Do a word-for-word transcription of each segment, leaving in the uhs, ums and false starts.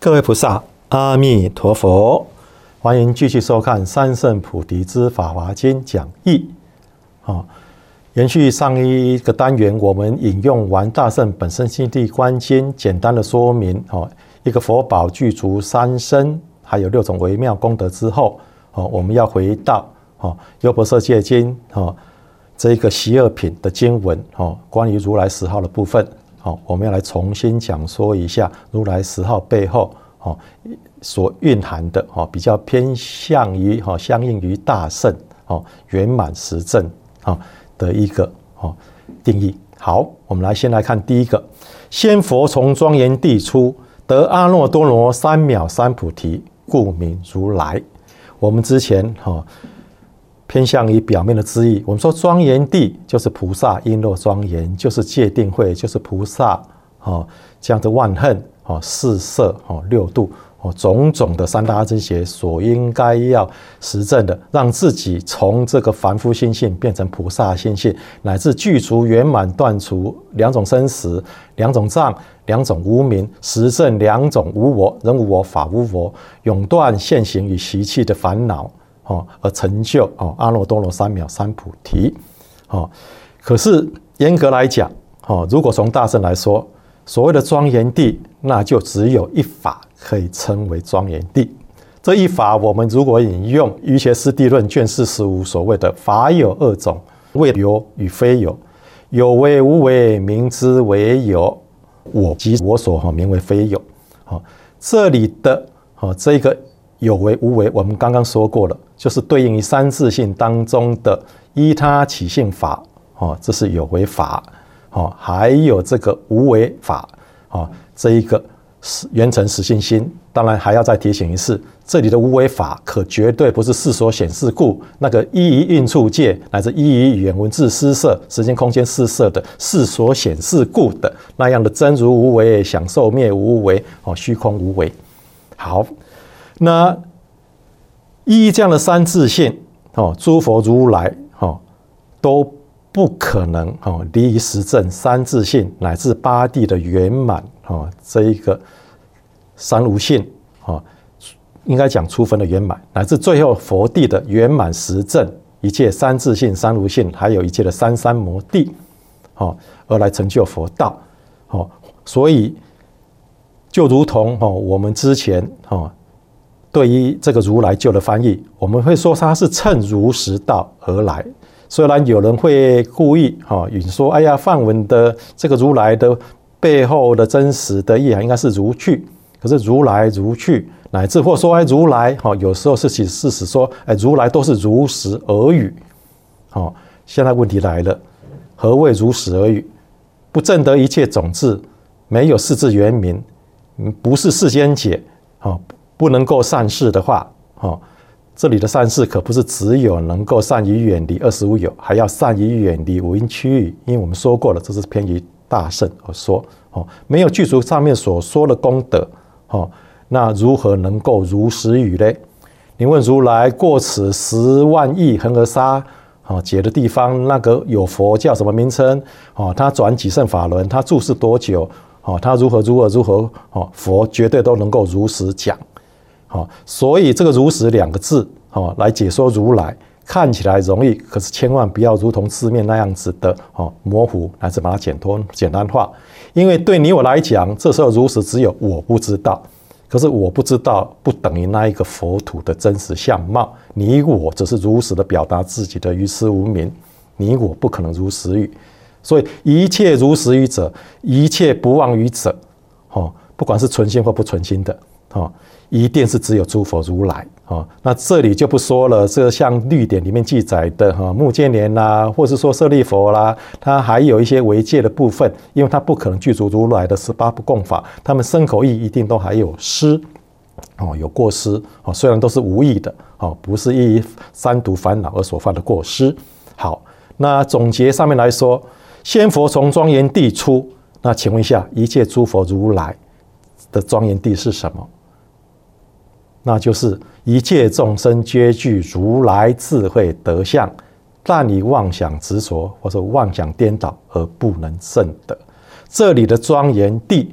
各位菩萨，阿弥陀佛！欢迎继续收看《三圣菩提之法华经》讲义。哦，延续上一个单元，我们引用完大圣本生心地观经，简单的说明哦，一个佛宝具足三身，还有六种微妙功德之后，哦，我们要回到哦《优婆塞戒经》哦这个十二品的经文哦，关于如来十号的部分。好，我们要来重新讲说一下如来十号背后哦所蕴含的哦比较偏向于哦相应于大圣哦圆满实证哦的一个哦定义。好，我们来先来看第一个，先佛从庄严地出，得阿耨多罗三藐三菩提，故名如来。我们之前哦偏向于表面的字义，我们说庄严地就是菩萨璎珞庄严，就是戒定慧，就是菩萨哦这样的万恨哦四摄哦六度哦种种的三大阿僧祇所应该要实证的，让自己从这个凡夫心性变成菩萨心性，乃至具足圆满断除两种生死、两种障、两种无明，实证两种无我、人无我、法无我，永断现行与习气的烦恼。哦，而成就哦阿耨多罗三藐三菩提，哦，可是严格来讲，哦，如果从大圣来说，所谓的庄严地，那就只有一法可以称为庄严地。这一法，我们如果引用《瑜伽师地论》卷四十五所谓的法有二种，谓有与非有，有为无为，名之为有；我即我所哈，名为非有。哦，这里的哦这个有为无为，我们刚刚说过了，就是对应于三自性当中的依他起性法，哦，这是有为法，哦，还有这个无为法，哦，这一个圆成实性心。当然还要再提醒一次，这里的无为法可绝对不是世所显示故，那个依于蕴处界乃至依于语言文字施设、时间空间施设的世所显示故的那样的真如无为、享受灭无为、哦，虚空无为。好。那依这样的三自性，哦，诸佛如来，哦，都不可能哦离于实证三自性乃至八地的圆满，哦，这一个三无性，哦，应该讲初分的圆满，乃至最后佛地的圆满实证，一切三自性、三无性，还有一切的三三摩地，哦，而来成就佛道，哦，所以就如同哦我们之前哦。对于这个如来就的翻译，我们会说他是乘如实道而来。虽然有人会故意哈引说，哎呀，梵文的这个如来的背后的真实的意涵应该是如去，可是如来如去，乃至或说哎如来哈，有时候是其事实说，哎如来都是如实而语。好，现在问题来了，何谓如实而语？不证得一切种子，没有世智圆明，不是世间解，好。不能够善事的话，哦，这里的善事可不是只有能够善于远离二十五有，还要善于远离五阴区域。因为我们说过了，这是偏于大圣而说，哦，没有具足上面所说的功德，哦，那如何能够如实语呢？你问如来过此十万亿恒河沙哦解的地方，那个有佛叫什么名称？哦，他转几圣法轮，他住世多久？哦，他如何如何如何？哦，佛绝对都能够如实讲。哦，所以这个如实两个字，哦，来解说如来，看起来容易，可是千万不要如同字面那样子的哦模糊，乃至把它简脱简单化。因为对你我来讲，这时候如实只有我不知道，可是我不知道不等于那一个佛土的真实相貌。你我只是如实的表达自己的愚痴无明，你我不可能如实语。所以一切如实语者，一切不妄语者，哦，不管是存心或不存心的，哦。一定是只有诸佛如来，哦，那这里就不说了。这个像律典里面记载的哈目犍连啦，或是说舍利佛啦，它还有一些违戒的部分，因为它不可能具足如来的十八不共法，他们身口意一定都还有失，哦，有过失，哦，虽然都是无意的，哦，不是依于三毒烦恼而所犯的过失。好，那总结上面来说，先佛从庄严地出，那请问一下，一切诸佛如来的庄严地是什么？那就是一切众生皆具如来智慧德相，但以妄想执着或者妄想颠倒而不能证得。这里的庄严地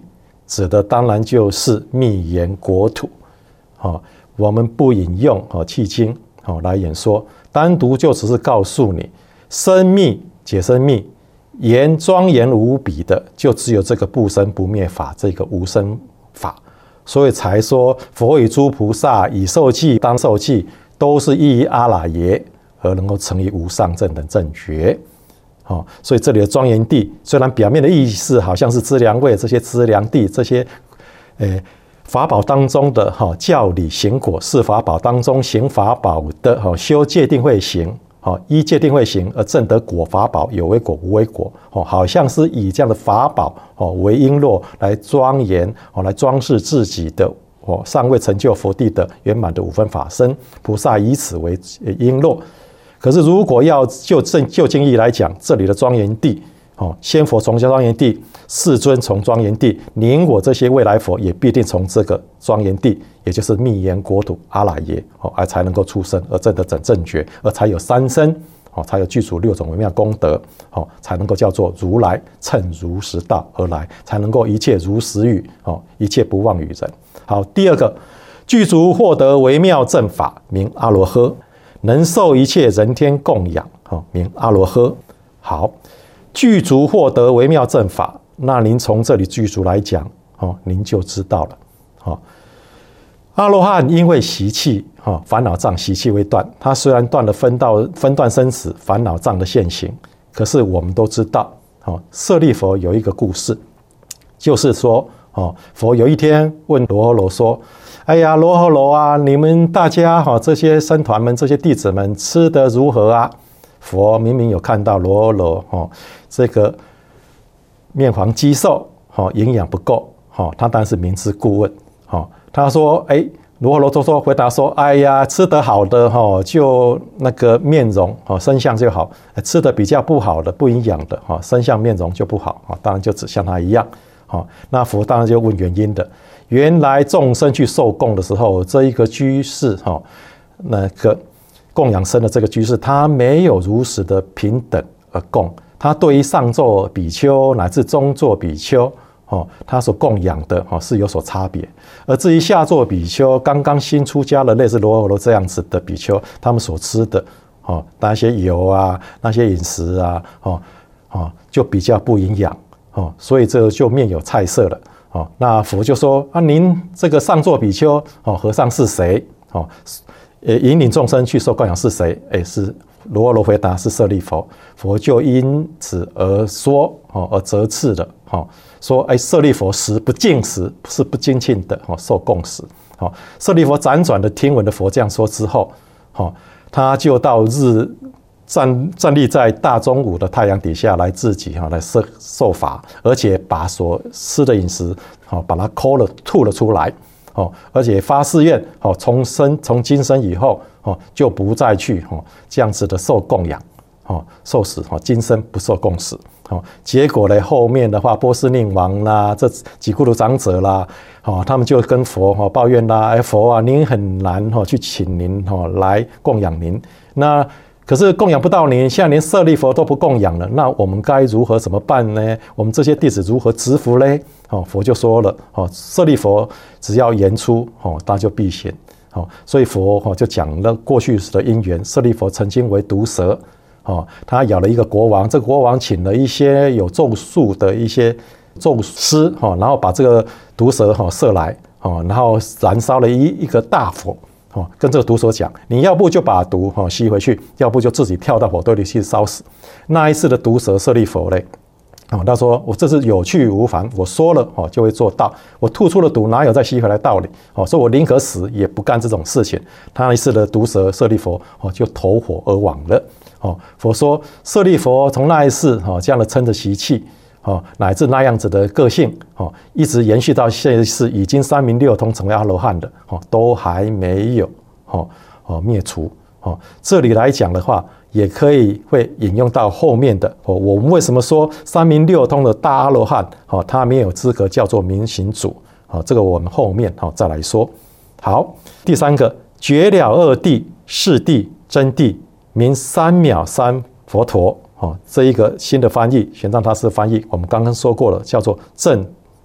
指的当然就是密言国土。哦，我们不引用哦契经哦来演说，单独就只是告诉你，生密解生密，言庄严无比的，就只有这个不生不灭法，这个无生法，所以才说佛与诸菩萨以受记当受记，都是依于阿赖耶而能够成于无上正等正觉。哦，所以这里的庄严地，虽然表面的意思好像是资粮位这些资粮地这些，诶法宝当中的哈教理行果，是法宝当中行法宝的哈修戒定慧行，好依戒定慧行而证得果法宝，有为果无为果，哦好像是以这样的法宝哦为璎珞来庄严哦来装饰自己的哦尚未成就佛地的圆满的五分法身，菩萨以此为璎珞。可是，如果要就正就经义来讲，这里的庄严地，哦，先佛从庄严地，世尊从庄严地，您我这些未来佛也必定从这个庄严地，也就是密言国土阿赖耶，哦，而才能够出生，而证得整正觉，而才有三身，哦，才有具足六种微妙功德，哦，才能够叫做如来乘如实道而来，才能够一切如实语，哦，一切不妄语人。好，第二个，具足获得微妙正法，名阿罗诃。能受一切人天供养，名阿罗诃。好，具足获得微妙正法，那您从这里具足来讲，您就知道了。阿罗汉因为习气，烦恼障习气未断，他虽然断了分道分段生死烦恼障的现行，可是我们都知道，舍利弗有一个故事，就是说，佛有一天问罗诃罗说，哎呀，罗诃罗啊，你们大家哈这些僧团们、这些弟子们吃得如何啊？佛明明有看到罗诃罗哈这个面黄肌瘦，哈营养不够，哈他当然是明知故问，哈他说，哎，罗诃罗就说回答说，哎呀，吃得好的哈就那个面容哈身相就好，吃得比较不好的不营养的哈身相面容就不好，哈当然就只像他一样，哈那佛当然就问原因的。原来众生去受供的时候，这一个居士哈，那个供养生的这个居士，他没有如实的平等而供，他对于上座比丘乃至中座比丘，哦，他所供养的哦是有所差别。而至于下座比丘，刚刚新出家的类似罗诃罗这样子的比丘，他们所吃的哦那些油啊，那些饮食啊，哦哦就比较不营养哦，所以这就面有菜色了。哦，那佛就说啊，您这个上座比丘哦，和尚是谁？哦，呃，引领众生去受供养是谁？哎，是罗诃罗回答是舍利弗。佛就因此而说哦，而责斥的哦，说哎，舍利弗食不净食，是不精进的哦，受供食。哦，舍利弗辗转的听闻了佛这样说之后，哦，他就到日。站站立在大中午的太阳底下来自己哈来受受法，而且把所吃的饮食好把它抠了吐了出来，哦，而且发誓愿哦从生从今生以后哦就不再去哦这样子的受供养哦受死哦今生不受供死哦，结果呢后面的话波斯匿王啦这几库卢长者啦哦他们就跟佛哦抱怨啦，哎佛啊您很难哦去请您哦来供养您那。可是供养不到你，现在连舍利弗都不供养了，那我们该如何怎么办呢？我们这些弟子如何植福呢？哦，佛就说了，哦，舍利弗只要言出，哦，他就必行，哦，所以佛哦就讲了过去时的因缘。舍利弗曾经为毒蛇，哦，他咬了一个国王，这个国王请了一些有咒术的一些咒师，哦，然后把这个毒蛇哈射来，哦，然后燃烧了一一个大火。哦，跟这个毒蛇讲，你要不就把毒哦吸回去，要不就自己跳到火堆里去烧死。那一次的毒蛇舍利弗嘞，哦，他说我这是有去无返，我说了哦就会做到，我吐出了毒哪有再吸回来道理？哦，说我宁可死也不干这种事情。他一次的毒蛇舍利弗哦就投火而亡了。哦，佛说舍利弗从那一次哦这样的嗔的习气。哦，乃至那样子的个性，哦，一直延续到现在是已经三明六通成为阿罗汉的，哦，都还没有，哦，哦灭除，哦，这里来讲的话，也可以会引用到后面的，哦，我们为什么说三明六通的大阿罗汉，哦，他没有资格叫做明行主，哦，这个我们后面哦再来说。好，第三个绝了二谛、四谛、真谛，名三藐三佛陀。哦，这一个新的翻译，玄奘大师翻译，我们刚刚说过了，叫做正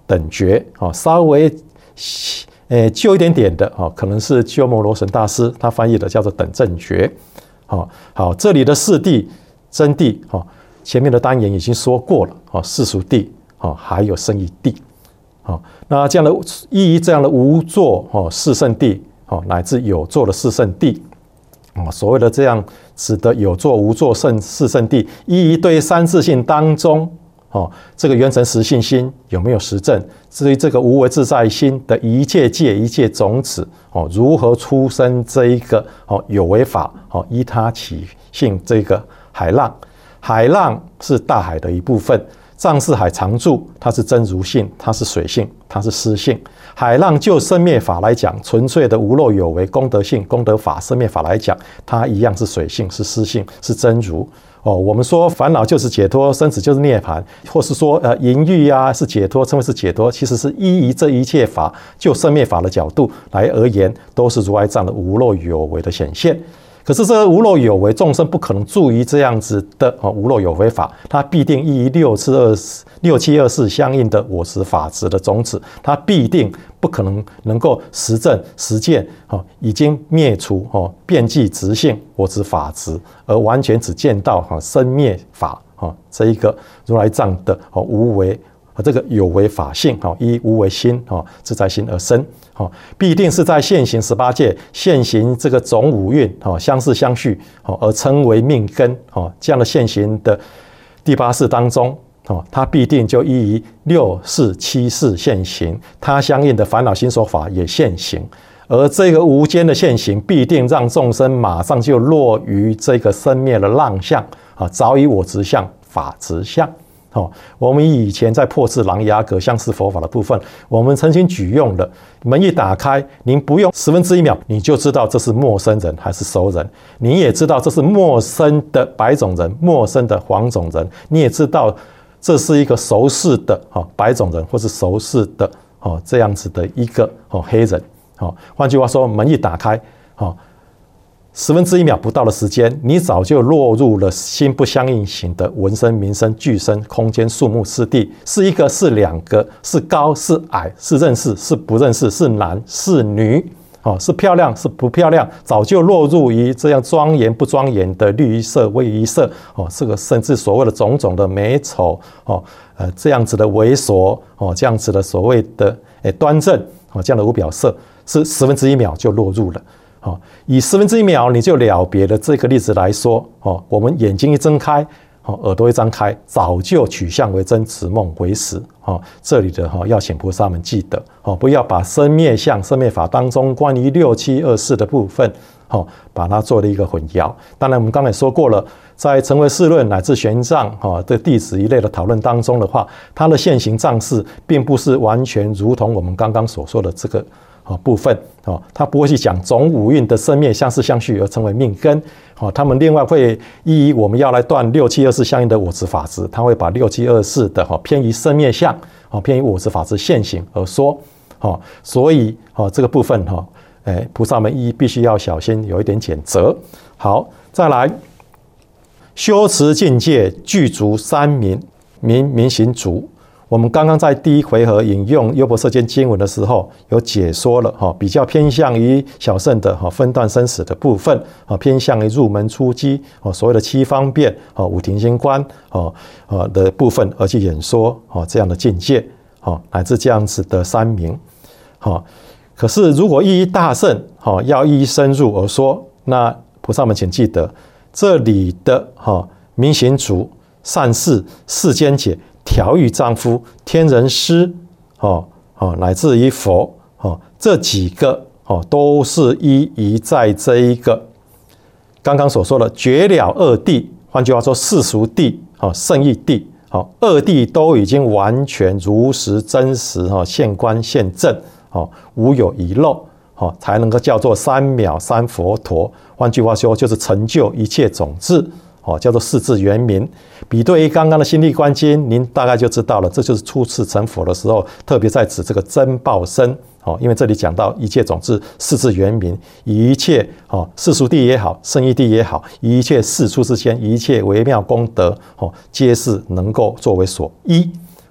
等觉，哦，稍微诶旧一点点的，哦，可能是鸠摩罗什大师他翻译的叫做等正觉。好，好，这里的四谛、真谛，哦，前面的单元已经说过了，哦，世俗谛，哦，还有圣义谛，哦，那这样的依于这样的无作，哦，四圣谛，哦，乃至有作的四圣谛，哦，所谓的这样指的有作、无作圣四圣谛，依于对三自性当中，哦，这个缘成实性心有没有实证？至于这个无为自在心的一切界、一切种子，哦，如何出生这一个哦有为法，哦，依他起性这个海浪，海浪是大海的一部分，藏识海常住，它是真如性，它是水性，它是湿性。海浪就生灭法来讲，纯粹的无漏有为功德性、功德法生灭法来讲，它一样是水性，是湿性，是真如。哦，我们说烦恼就是解脱，生死就是涅槃，或是说呃淫欲啊是解脱，称为是解脱，其实是依于这一切法就生灭法的角度来而言，都是如来藏的无漏有为的显现。可是这个无漏有为，众生不可能住于这样子的哦无漏有为法，它必定依于六次二六七二四相应的我执法执的种子，它必定不可能能够实证实践哦，已经灭除哦遍计执性我执法执，而完全只见到哈生灭法哦这一个如来藏的哦无为。这个有为法性，依无为心自在心而生，必定是在现行十八界现行这个总五蕴相似相续而称为命根，这样的现行的第八世当中，它必定就依于六世七世现行，它相应的烦恼心所法也现行，而这个无间的现行必定让众生马上就落于这个生灭的浪相，早已我执相法执相。哦，我们以前在破斥琅琊阁相似佛法的部分，我们曾经举用了门一打开，您不用十分之一秒，你就知道这是陌生人还是熟人，你也知道这是陌生的白种人、陌生的黄种人，你也知道这是一个熟识的白种人或是熟识的这样子的一个黑人。换句话说，门一打开，十分之一秒不到的时间，你早就落入了心不相应行的闻声、名声、俱声、空间、树木、四谛，是一个，是两个，是高是矮，是认识是不认识，是男是女，哦，是漂亮是不漂亮，早就落入于这样庄严不庄严的绿衣色、微衣色，哦，这个甚至所谓的种种的美丑，哦，呃，这样子的猥琐，哦，这样子的所谓的诶端正，哦，这样的无表色，是十分之一秒就落入了。哦，以十分之一秒你就了别的这个例子来说，哦，我们眼睛一睁开，哦，耳朵一张开，早就取相为真，此梦为实。哦，这里的哈、哦、要请菩萨们记得，哦，不要把生灭相、生灭法当中关于六七二四的部分，哦，把它做了一个混淆。当然，我们刚才说过了，在成唯识论乃至玄奘哈的弟子一类的讨论当中的话，它的现行藏识并不是完全如同我们刚刚所说的这个。部分，他不会去讲总五蕴的生灭相似相续而成为命根，他们另外会依我们要来断六七二四相应的我执法执，他会把六七二四的偏于生灭相、偏于我执法执现行而说，所以这个部分菩萨们必须要小心，有一点简责。好，再来修持境界具足三明，明明行足。我们刚刚在第一回合引用优婆塞间经文的时候，有解说了哈，比较偏向于小乘的哈分段生死的部分啊，偏向于入门出机啊，所谓的七方便啊、五停心观啊啊的部分而去演说啊这样的境界啊，乃至这样子的三明哈。可是如果依大乘哈，要依深入而说，那菩萨们请记得，这里的哈明行足、善事、世间解。调御丈夫、天人师，哦哦，乃至于佛，哦，这几个哦，都是依于在这一个刚刚所说的绝了二谛，换句话说，世俗谛、哦圣义谛，哦二谛都已经完全如实真实，哦现观现证，哦无有遗漏，哦才能够叫做三藐三佛陀。换句话说，就是成就一切种智。哦，叫做四智圆明。比对于刚刚的心力观经，您大概就知道了，这就是初次成佛的时候，特别在指这个真报身。哦，因为这里讲到一切种智，四智圆明，一切哦世俗谛也好，圣义谛也好，一切世出之间，一切微妙功德，哦，皆是能够作为所依。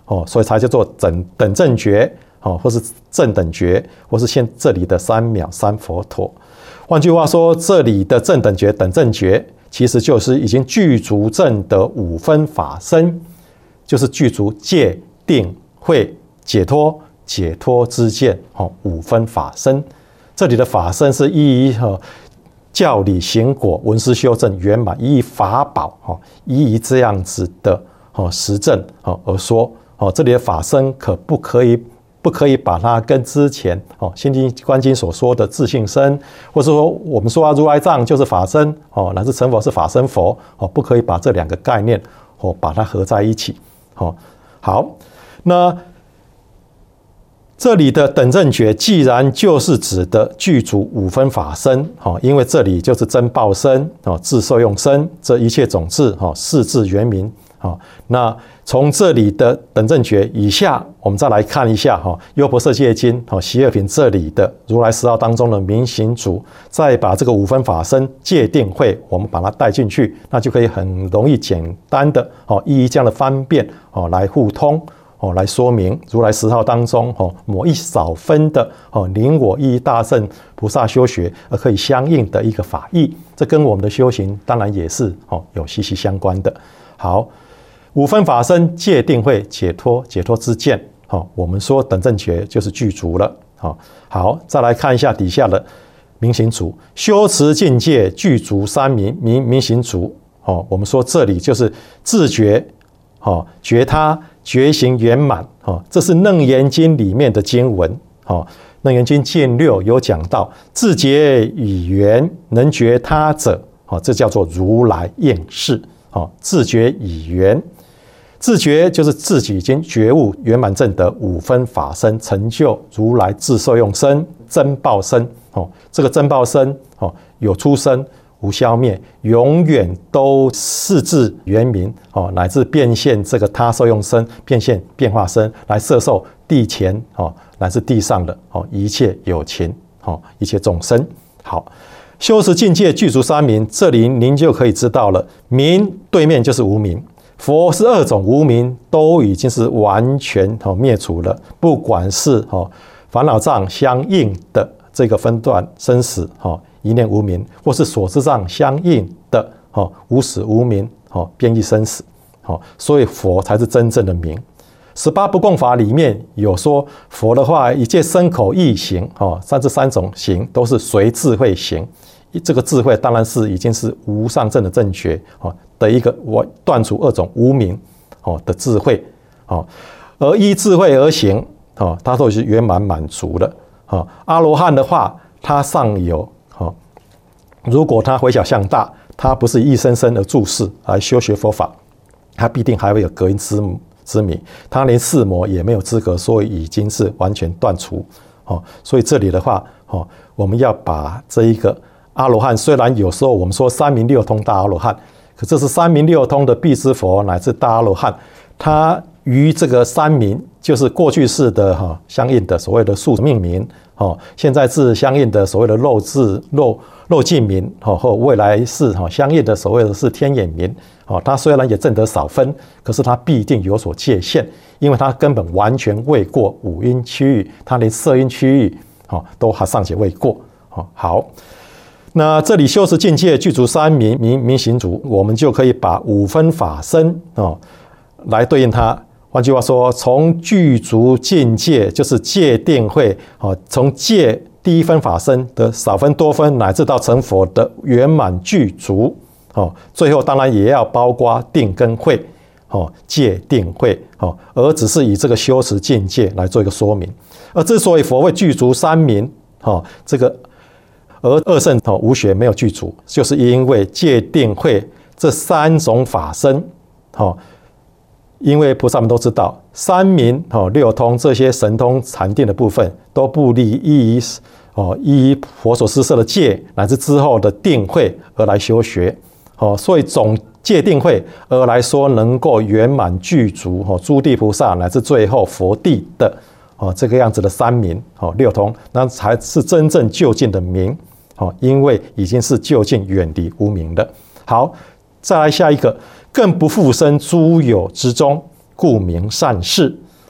哦，所以才叫做等等正觉哦，或是正等觉，或是现这里的三藐三佛陀。换句话说，这里的正等觉、等正觉，其实就是已经具足正的五分法身，就是具足戒、定、慧、解脱、解脱之见哦，五分法身。这里的法身是依于哦教理行果、闻思修正圆满，依于法宝哦，依于这样子的哦实证哦而说哦，这里的法身可不可以？不可以把它跟之前哦《心经》《观经》所说的自性身，或者说我们说啊如来藏就是法身哦，乃至成佛是法身佛哦，不可以把这两个概念哦把它合在一起哦。好，那这里的等正觉既然就是指的具足五分法身哦，因为这里就是真报身哦、自受用身，这一切种智哦，四智圆明。好，那从这里的等正觉以下，我们再来看一下哈《优婆塞戒经》哦，习二品这里的如来十号当中的明行足，再把这个五分法身戒定慧，我们把它带进去，那就可以很容易简单的哦，依这样的方便哦来互通哦，来说明如来十号当中哦某一少分的哦宁我依大乘菩萨修学而可以相应的一个法义，这跟我们的修行当然也是哦有息息相关的。好。五分法身戒定慧解脱解脱之见，好，我们说等正觉就是具足了。好，好，再来看一下底下的明行足，修持境界具足三明明明行足。好，我们说这里就是自觉，好，觉他觉行圆满。好，这是楞严经里面的经文。好，楞严经卷六有讲到，自觉以圆能觉他者，好，这叫做如来应世。好，自觉以圆。自觉就是自己已经觉悟圆满正得五分法身，成就如来自受用身、真报身。哦，这个真报身哦，有出生无消灭，永远都四智圆明哦，乃至变现这个他受用身，变现变化身来摄受地前哦，乃至地上的哦一切有情哦，一切众生。好，修持境界具足三明，这里您就可以知道了，明对面就是无明。佛是二种无明都已经是完全灭除了，不管是烦恼障相应的这个分段生死一念无明，或是所知障相应的无始无明变异生死，所以佛才是真正的明。十八不共法里面有说，佛的话一切身口意行，三这三种行都是随智慧行。这个智慧当然是已经是无上正的正觉的一个我断除二种无明的智慧，而依智慧而行，它都是圆满满足了。阿罗汉的话，他尚有，如果他回小向大，他不是一生生而注释来修学佛法，他必定还会有隔音之之谜，他连四魔也没有资格，所以已经是完全断除。所以这里的话，我们要把这一个阿罗汉，虽然有时候我们说三明六通大阿罗汉，可这是三明六通的辟支佛乃至大阿罗汉，他于这个三明就是过去式的哈相应的所谓的宿命明，哦，现在是相应的所谓的肉质肉肉尽明，哦，或未来是哈相应的所谓的是天眼明，哦，他虽然也证得少分，可是他必定有所界限，因为他根本完全未过五阴区域，他连色阴区域，哦，都还尚且未过，哦，好。那这里修持境界具足三明明明行足，我们就可以把五分法身哦来对应它。换句话说，从具足境界就是戒定慧哦，从戒第一分法身的少分多分，乃至到成佛的圆满具足哦，最后当然也要包括定跟慧哦，戒定慧哦，而只是以这个修持境界来做一个说明。而之所以佛会具足三明哦，这个。而二圣无学没有具足，就是因为戒定慧这三种法身，因为菩萨们都知道，三明六通这些神通禅定的部分，都不离依于依于佛所施设的戒，乃至之后的定慧而来修学，所以总戒定慧而来说，能够圆满具足诸地菩萨乃至最后佛地的这个样子的三明六通，那才是真正究竟的明。因为已经是究竟远离无明了。好，再来下一个，更不复生诸有之中，故名善事。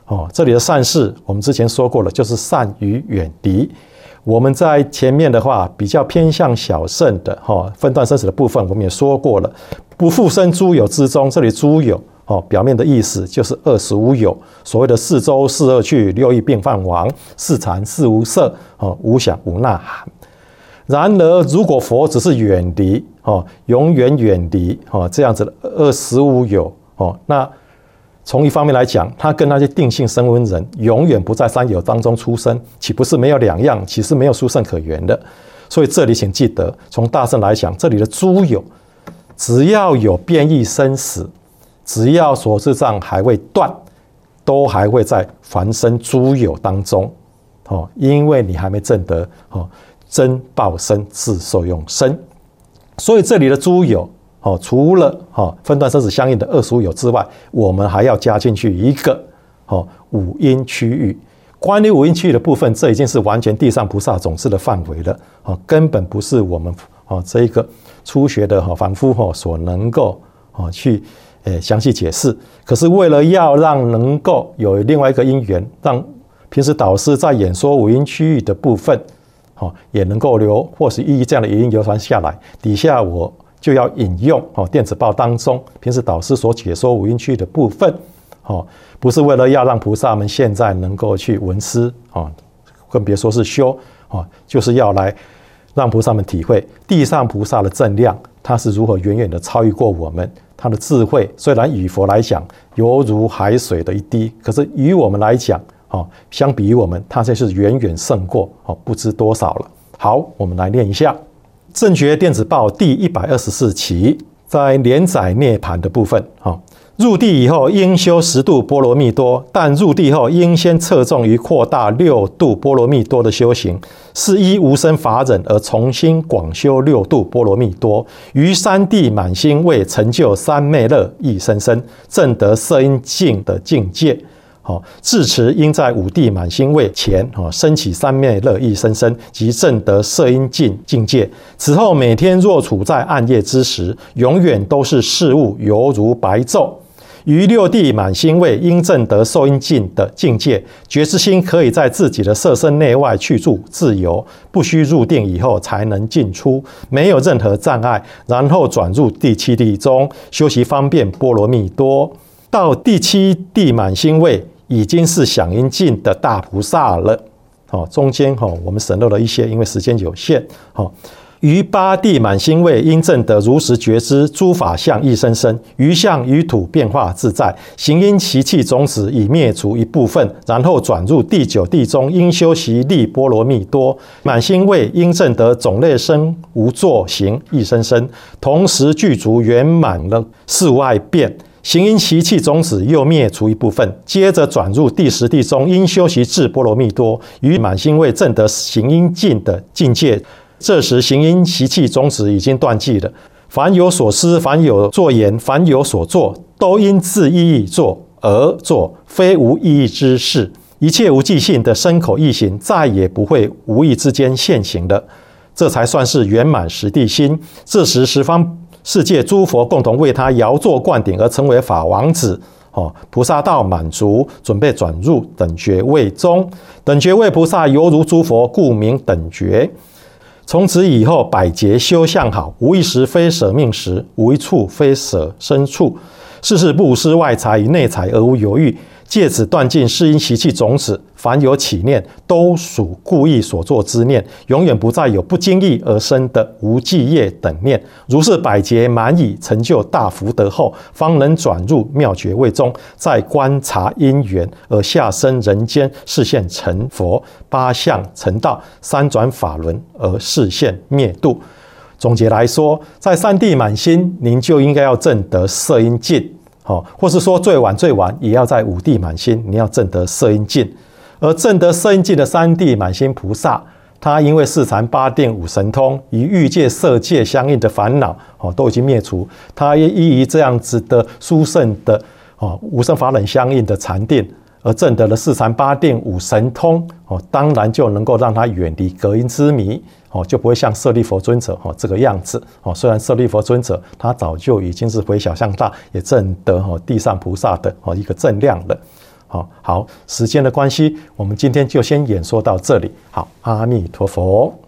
哦，这里的善事我们之前说过了，就是善于远离。我们在前面的话比较偏向小圣的哈分段生死的部分，我们也说过了，不复生诸有之中，这里诸有哦表面的意思就是二十五有，所谓的四周四恶趣六意病犯王四禅四无色哦无想无呐喊。然而如果佛只是远离哦永远远离哦这样子的二十五有哦，那从一方面来讲，他跟那些定性声闻人永远不在三有当中出生，岂不是没有两样？岂是没有殊胜可言的？所以这里请记得，从大乘来讲，这里的诸有，只要有变异生死，只要所知障还未断，都还会在凡生诸有当中，哦，因为你还没证得哦真报身自受用身，所以这里的诸有。哦，除了哦分段生死相应的二十五有之外，我们还要加进去一个哦五阴区域。关于五阴区域的部分，这已经是完全地上菩萨种子的范围了，哦，根本不是我们哦这一个初学的哈凡夫哦所能够哦去诶详细解释。可是为了要让能够有另外一个因缘，让平时导师在演说五阴区域的部分，哦也能够留或是依这样的语音流传下来，底下我。就要引用哦电子报当中平时导师所解说五阴区域的部分，哦，不是为了要让菩萨们现在能够去闻思哦，更别说是修哦，就是要来让菩萨们体会地上菩萨的正量，它是如何远远的超越过我们，他的智慧虽然与佛来讲犹如海水的一滴，可是与我们来讲哦，相比于我们，它才是远远胜过哦不知多少了。好，我们来念一下。正觉电子报第一百二十四期，在连载涅槃的部分，入地以后应修十度波罗蜜多，但入地后应先侧重于扩大六度波罗蜜多的修行，是依无生法忍而重新广修六度波罗蜜多，于三地满心为成就三昧乐意生生，证得色音净的境界。好，至此应在五地满心位前，升起三昧乐意生生，即证得色音净境界。此后每天若处在暗夜之时，永远都是事物犹如白昼。于六地满心位应证得受音净的境界，觉知心可以在自己的色身内外去住自由，不需入定以后才能进出，没有任何障碍。然后转入第七地中修习方便波罗蜜多，到第七地满心位。已经是响应尽的大菩萨了，哦，中间哈我们省略了一些，因为时间有限，哦，于八地满心位应证得如实觉知诸法相一生生，于相于土变化自在，行因习气种子已灭除一部分，然后转入第九地中应修习力波罗蜜多，满心位应证得种类生无作行一生生，同时具足圆满了事外变。行因习气种子又灭除一部分，接着转入第十地中应修习智波罗蜜多，于满心位证得行因尽的境界。这时行因习气种子已经断尽了，凡有所思，凡有作言，凡有所作，都因自意义做而做，非无意义之事。一切无记性的身口意行，再也不会无意之间现行的，这才算是圆满实地心。这时十方世界诸佛共同为他摇座灌顶而成为法王子，哦，菩萨道满足，准备转入等觉位中。等觉位菩萨犹如诸佛，故名等觉。从此以后，百劫修相好，无一时非舍命时，无一处非舍身处。事事不失外财与内财而无犹豫，借此断尽世因习气种子。凡有起念，都属故意所作之念，永远不再有不经意而生的无记业等念。如是百劫满已，成就大福德后，方能转入妙觉位中，再观察因缘而下生人间，示现成佛，八相成道，三转法轮而示现灭度。总结来说，在三地满心，您就应该要证得色音尽，哦，或是说最晚最晚也要在五地满心，你要证得色音尽。而证得色音尽的三地满心菩萨，他因为四禅八定五神通与欲界色界相应的烦恼，哦，都已经灭除，他也依于这样子的殊胜的哦无生法忍相应的禅定，而证得了四禅八定五神通，哦，当然就能够让他远离隔音之迷，哦，就不会像舍利弗尊者哦这个样子，哦，虽然舍利弗尊者他早就已经是回小向大，也证得哦地上菩萨的哦一个正量了。 好，好，时间的关系，我们今天就先演说到这里。好，阿弥陀佛。